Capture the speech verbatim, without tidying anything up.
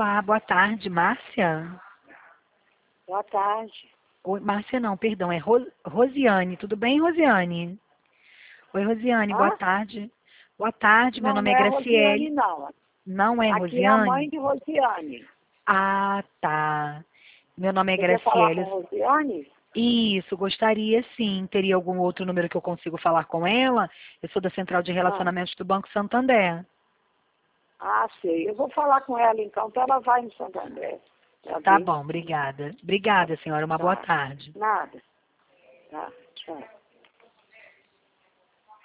Olá, boa tarde, Márcia? Boa tarde. Oi, Márcia não, perdão, é Ro Rosiane. Tudo bem, Rosiane? Oi, Rosiane, boa Hã? tarde. Boa tarde, meu Não, nome não é é Rosiane, Graciele. não. Não é Aqui é a mãe Rosiane? de Rosiane. Ah, tá. Meu nome é Você quer falar com Graciele. Rosiane? Isso, gostaria sim. Teria algum outro número que eu consigo falar com ela? Eu sou da Central de Ah, Relacionamentos do Banco Santander. ah, sei. Eu vou falar com ela então, então ela vai no Santo André. Tá Tá bem? bom, obrigada. Obrigada, senhora. Uma boa Tá. tarde. Nada. Tá. Tchau.